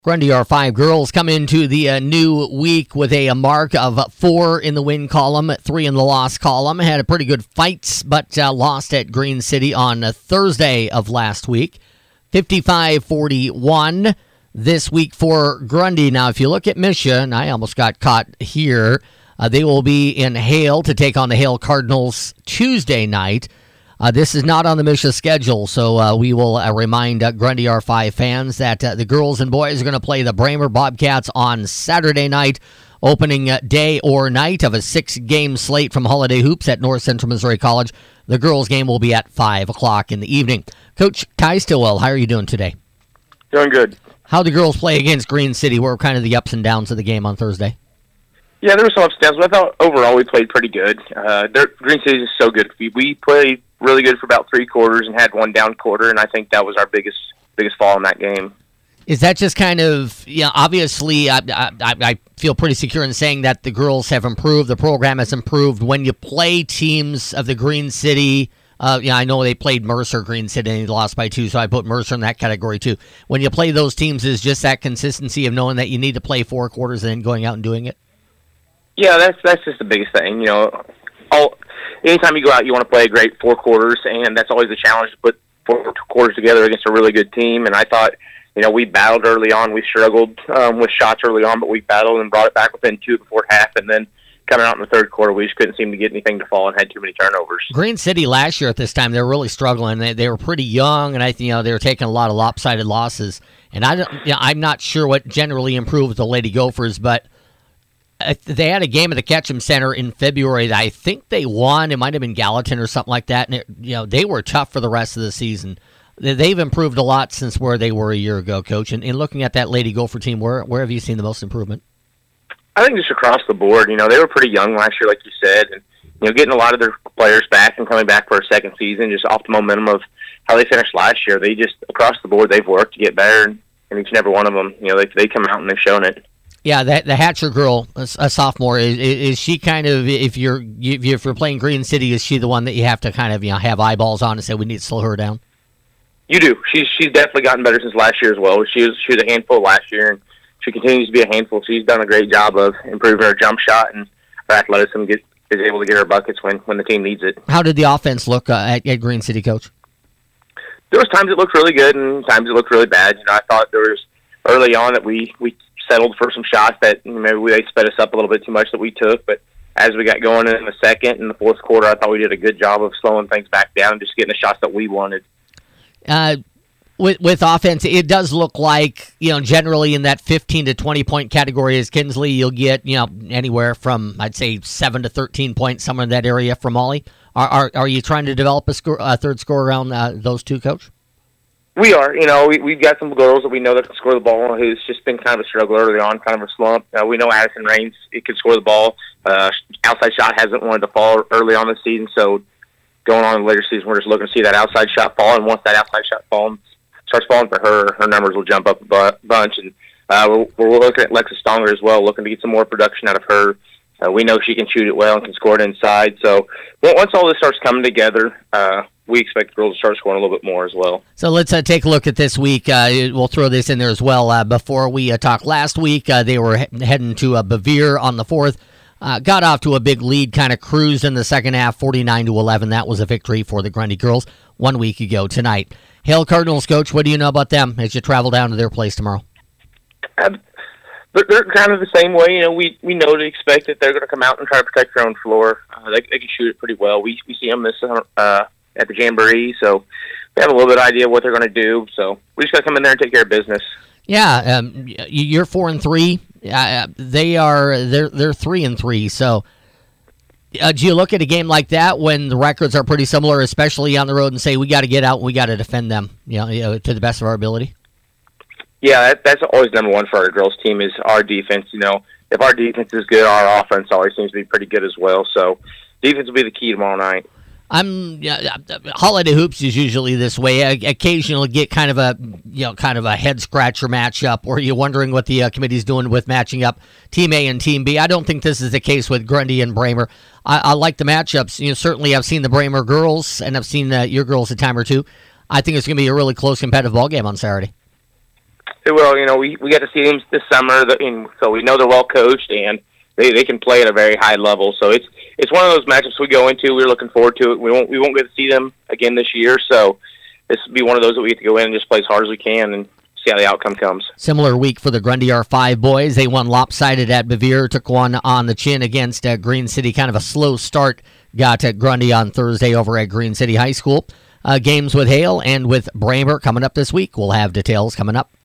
Grundy R5 girls come into the new week with a mark of 4 in the win column, 3 in the loss column. Had a pretty good fights, but lost at Green City on Thursday of last week. 55-41 this week for Grundy. Now, if you look at Mission, I almost got caught here. They will be in Hale to take on the Hale Cardinals Tuesday night. This is not on the Misha schedule, so we will remind Grundy R5 fans that the girls and boys are going to play the Bramer Bobcats on Saturday night, opening day or night of a 6-game slate from Holiday Hoops at North Central Missouri College. The girls' game will be at 5 o'clock in the evening. Coach Ty Stillwell, how are you doing today? Doing good. How did the girls play against Green City? What were kind of the ups and downs of the game on Thursday? Yeah, there were some ups and downs, but I thought overall we played pretty good. Green City is so good. We played really good for about 3 quarters and had one down quarter, and I think that was our biggest fall in that game. Is that just kind of, obviously I feel pretty secure in saying that the girls have improved, the program has improved. When you play teams of the Green City, I know they played Mercer, Green City, and they lost by 2, so I put Mercer in that category too. When you play those teams, is just that consistency of knowing that you need to play 4 quarters and then going out and doing it? Yeah, that's just the biggest thing. Anytime you go out, you want to play a great 4 quarters, and that's always the challenge to put 4 quarters together against a really good team. And I thought, we battled early on. We struggled with shots early on, but we battled and brought it back within 2 before half. And then coming out in the third quarter, we just couldn't seem to get anything to fall and had too many turnovers. Green City last year at this time, they were really struggling. They were pretty young, and I think they were taking a lot of lopsided losses. And I'm not sure what generally improved the Lady Gophers, but they had a game at the Ketchum Center in February that I think they won. It might have been Gallatin or something like that. And they were tough for the rest of the season. They've improved a lot since where they were a year ago, Coach. And in looking at that Lady Gopher team, where have you seen the most improvement? I think just across the board. They were pretty young last year, like you said, and getting a lot of their players back and coming back for a second season, just off the momentum of how they finished last year. They just across the board, they've worked to get better, and each and every one of them, they come out and they've shown it. Yeah, the Hatcher girl, a sophomore, is she kind of, if you're playing Green City, is she the one that you have to kind of have eyeballs on and say we need to slow her down? You do. She's definitely gotten better since last year as well. She was a handful last year, and she continues to be a handful. She's done a great job of improving her jump shot, and her athleticism is able to get her buckets when the team needs it. How did the offense look at Green City, Coach? There was times it looked really good and times it looked really bad. I thought there was early on that we settled for some shots that maybe they sped us up a little bit too much that we took, but as we got going in the second and the fourth quarter, I thought we did a good job of slowing things back down and just getting the shots that we wanted. With offense, it does look like, generally in that 15 to 20 point category as Kinsley, you'll get, anywhere from, I'd say, 7 to 13 points, somewhere in that area from Molly. Are you trying to develop a third score around those two, Coach? We are. We've got some girls that we know that can score the ball, who's just been kind of a struggle early on, kind of a slump. We know Addison Raines, it can score the ball. Outside shot hasn't wanted to fall early on this season, so going on in the later season, we're just looking to see that outside shot fall, and once that outside shot starts falling for her numbers will jump up a bunch. And we're looking at Lexa Stonger as well, looking to get some more production out of her. We know she can shoot it well and can score it inside. So once all this starts coming together, we expect the girls to start scoring a little bit more as well. So let's take a look at this week. We'll throw this in there as well. Before we talked last week, they were heading to Bevere on the 4th. Got off to a big lead, kind of cruised in the second half, 49-11. That was a victory for the Grundy girls 1 week ago tonight. Hale Cardinals, Coach, what do you know about them as you travel down to their place tomorrow? They're kind of the same way. We know to expect that they're going to come out and try to protect their own floor. They can shoot it pretty well. We see them this at the Jamboree, so we have a little bit of idea what they're going to do. So we just got to come in there and take care of business. Yeah, you're 4-3. They're 3-3. So do you look at a game like that when the records are pretty similar, especially on the road, and say we got to get out and we got to defend them, to the best of our ability? Yeah, that's always number one for our girls team is our defense. If our defense is good, our offense always seems to be pretty good as well. So defense will be the key tomorrow night. Holiday Hoops is usually this way. Occasionally get kind of a head scratcher matchup, or you're wondering what the committee's doing with matching up Team A and Team B. I don't think this is the case with Grundy and Bramer. I like the matchups. Certainly I've seen the Bramer girls, and I've seen your girls a time or two. I think it's going to be a really close competitive ball game on Saturday. It will. We got to see them this summer, so we know they're well coached and they can play at a very high level. So it's one of those matchups we go into. We're looking forward to it. We won't get to see them again this year, so this will be one of those that we get to go in and just play as hard as we can and see how the outcome comes. Similar week for the Grundy R5 boys. They won lopsided at Bevier, took one on the chin against Green City. Kind of a slow start got Grundy on Thursday over at Green City High School. Games with Hale and with Bramer coming up this week. We'll have details coming up.